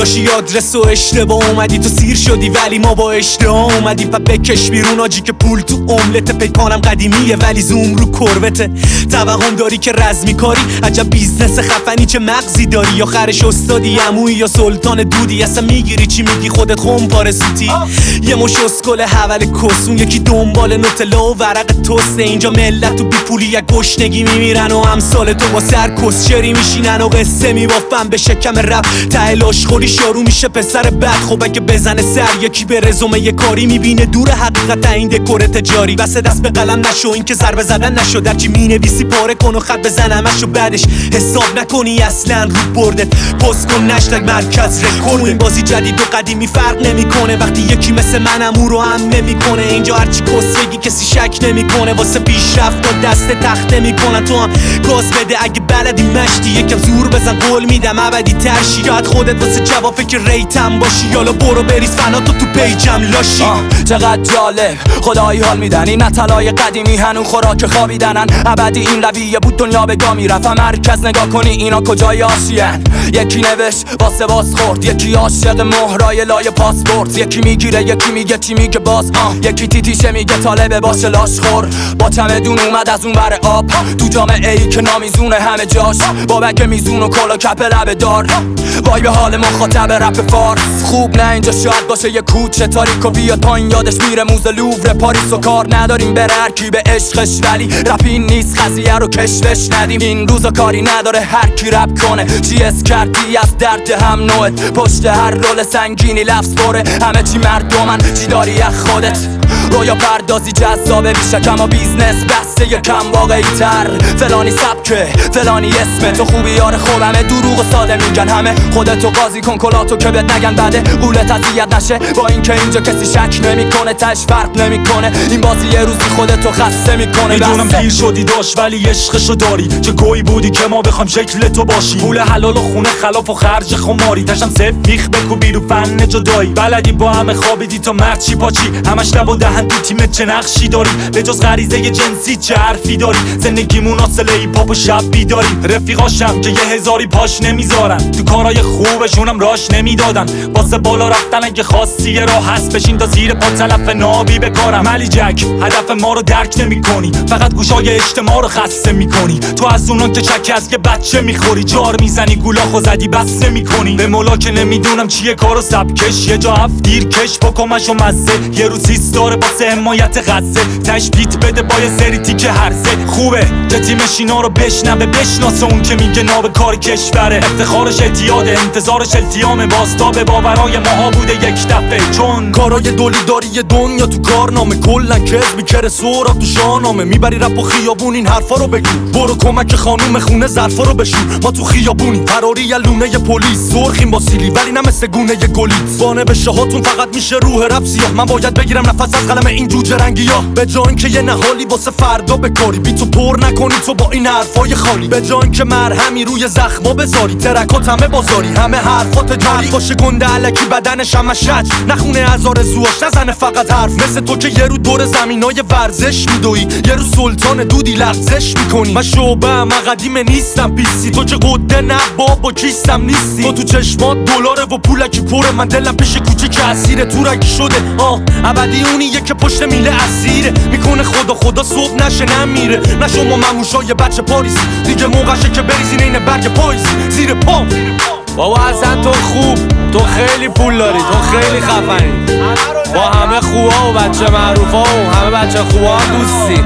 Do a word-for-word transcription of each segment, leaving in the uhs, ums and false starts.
داشتی آدرس و اشتباه اومدی تو سیر شدی ولی ما با اشتباه اومدی پا بکش بیرون آجی که پول تو املت پیکانم قدیمیه ولی زوم رو کروته توهم داری که رزمی کاری عجب بیزنس خفنی چه مغزی داری آخرش استادی عمویی یا سلطان دودی اصلا میگیری چی میگی خودت خون پاره سوتی یه مش اسکل حول کسون یکی دنبال نوتلا و ورق توست اینجا ملت تو بی پولی یک گشنگی میمیرن و امثال تو با سر کسچری میشینن و قصه میبافن به شکم رپ ته لاش خوری شارو میشه پسر بد خب اگه بزنه سر یکی به رزومه یه کاری میبینه دور حقیقت این دکور تجاری بس دست به قلم نشو این که ضربه زدن نشو در چی مینویسی پاره کن و خط بزنمش و بعدش حساب نکنی اصلا رو بردت پست کن نشتگ مرکز رکورد این بازی جدید و قدیمی فرق نمیکنه وقتی یکی مثل منم او رو هم نمیکنه اینجا هرچی کس بگی کسی شک نمیکنه واسه پیشرفت و دست تخت نمیکنن تو هم گاز بده اگه بلدی مشتی یکم زور بزن قول میدم ابدی ترشی یاد خودت واسه جواب فکر ریتم باشی یالا برو بریز فنا تو تو پیجم لاشی چقدر جالب خدایی حال میدن این اطلای قدیمی هنو خوراک خوابیدنن ابدی این رویه بود دنیا به گا میرفت مرکز نگاه کنی اینا کجای آشین یکی نوشت واسه باز خورد یکی عاشق مهرای لای پاسپورت یکی میگیره یکی میگه چی میگه باز آه. یکی تیتیشه میگه طالبه باشه لاش خور با چمدون اومد از اون بر آب تو جامعه ای که نامیزونه همه جاش بابک میزون و کلا کپ لبه دار وای به حال مخاطب رپ فارس خوب نه اینجا شاید باشه یه کوچه تاریک و بیاد پایین یادش میره موزه لوور پاریس و کار نداریم بره هر کی به عشقش ولی رپ این نیست قضیه رو کشفش ندیم این روزا کاری نداره هر کی رپ کنه چی اس کردی از درد هم نوعت پشت هر رول سنگینی لفظ بره همه چی مردمن چی داری از خودت رویا پردازی جذابه میشه کما بیزنس بسته یه کم واقعی تر فلانی سبکه فلانی اسمه تو خوبی یار خوبمه دروغ و ساده میگن همه خودتو قاضی کن کلاتو که بهت نگن بده قولت اذیت نشه با اینکه اینجا کسی شک نمیکنه تاش فرق نمیکنه این بازی یه روزی خودتو خسته میکنه میدونم دیر شدی داشت ولی عشقشو داری چه گویی بودی که ما بخوام شکل تو باشی پول حلال و خونه خلاف و خرج خماری تاشم صفر میخ بکو بیرو فن جدایی بلدی با همه خوابیدی تا مرد چی پاچی همش لب و دهن تو تیمت چه نقشی داری به جز غریزه جنسی چه حرفی داری زندگیمون اصله ای پاپ و شب بیداری رفیقاشم که یه هزاری پاش نمیذارن تو کارهای خوبشونم راش نمیدادن واسه بالا رفتن اگه خواستی یه راه هست بشین تا زیر پا تلف نابی بکارم علی جک هدف ما رو درک نمیکنی فقط گوشای اجتماع رو خسته میکنی تو از اونا که چک از که بچه میخوری جار میزنی گولاخو زدی بسته میکنی به مولا که نمیدونم چیه کارو سبکش یه جا هفت دیر کش بکمش و مزه یه روز هیست داره واسه حمایت غزه تش بیت بده با یه سری تیکه هرزه خوبه که تیمش اینا رو بشنوه بشناسه اون که میگه ناب کار کشوره افتخارش اعتیاده انتظارش التیام باستابه باورای ماها بوده یک دفعه چون کارای دولی داری یه دنیا تو کارنامه کلن کز میکره سورا تو شاهنامه میبری رپ و خیابون این حرفا رو بگو برو کمک خانوم خونه ظرفا رو بشور ما تو خیابونی فراری یه لونه ی پلیس سرخیم با سیلی ولی نه مثل گونه ی گلیت بانه به شهاتون فقط میشه روح رپ سیاه من باید بگیرم نفس از قلم این جوجه رنگی ها به جای اینکه یه نهالی واسه فردا بکاری بی تو پر نکنی تو با این حرفای خالی به جای اینکه مرهمی روی زخما بذاری ترکات همه بازاری همه حرفات جاری باشه گنده الکی بدنش همه شج نخونه از آرزوهاش نزنه فقط حرف مثل تو که یه رو دور زمینای ورزش میدوی یه رو سلطان دودی لغزش میکنی من شعبه من قدیمه نیستم پیسی تو که قده نه بابا کیستم نیستی تو تو چشمات دلاره و پولکی پره من دلم پیش کوچه که اسیر تو رگی شده آه ابدی اونیه که پشت میله اسیره میکنه خدا خدا صبح نشه نمیره نه شما مموشای بچه پاریسی دیگه موقعشه که بریزین این برگ پاییسی زیر پا بابا اصلا تو خوب تو خیلی پول داری تو خیلی خفنی با همه خوبا و بچه معروفا و همه بچه خوبا هم دوستی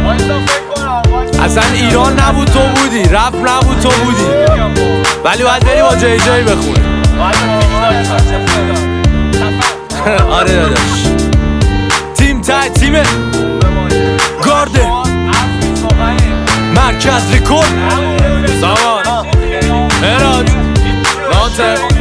اصلا ایران نبود تو بودی رپ نبود تو بودی ولی باید بری با جی جی بخونی آره داداش تیم تای تیم گارده مرکز ریکورد سامان مراج ناطق